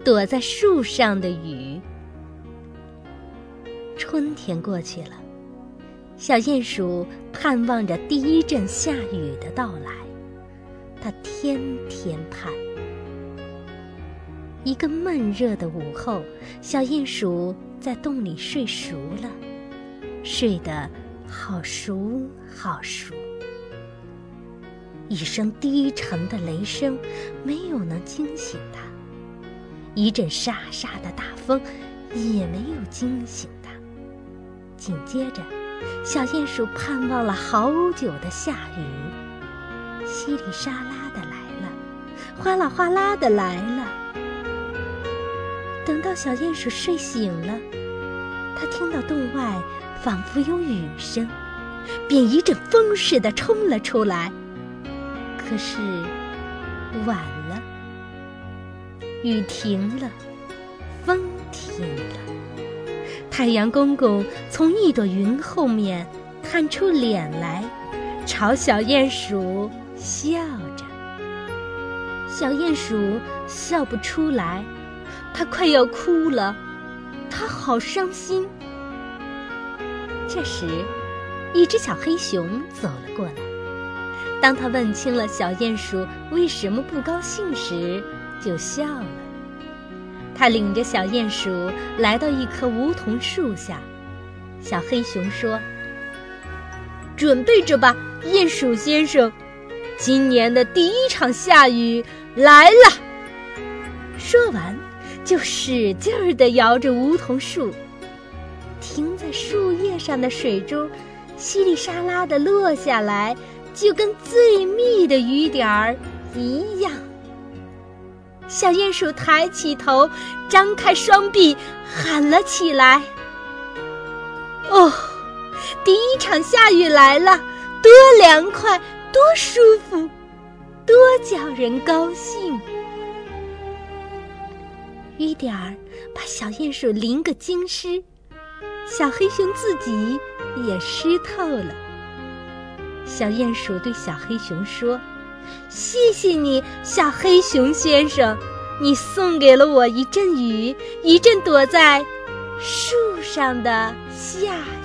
躲在树上的雨。春天过去了，小鼹鼠盼望着第一阵下雨的到来，它天天盼。一个闷热的午后，小鼹鼠在洞里睡熟了，睡得好熟好熟。一声低沉的雷声没有能惊醒它，一阵沙沙的大风也没有惊醒它。紧接着，小鼹鼠盼望了好久的下雨，稀里沙拉的来了，哗啦哗啦的来了。等到小鼹鼠睡醒了，它听到洞外仿佛有雨声，便一阵风似的冲了出来。可是晚了，雨停了，风停了，太阳公公从一朵云后面探出脸来，朝小鼹鼠笑着。小鼹鼠笑不出来，它快要哭了，它好伤心。这时，一只小黑熊走了过来。当他问清了小鼹鼠为什么不高兴时，就笑了。他领着小鼹鼠来到一棵梧桐树下。小黑熊说：“准备着吧，鼹鼠先生，今年的第一场下雨来了。”说完，就使劲儿地摇着梧桐树，停在树叶上的水珠稀里沙拉地落下来，就跟最密的雨点儿一样。小鼹鼠抬起头，张开双臂，喊了起来：“哦，第一场下雨来了，多凉快，多舒服，多叫人高兴！”雨点儿把小鼹鼠淋个精湿，小黑熊自己也湿透了。小鼹鼠对小黑熊说：“谢谢你，小黑熊先生，你送给了我一阵雨，一阵躲在树上的下雨。”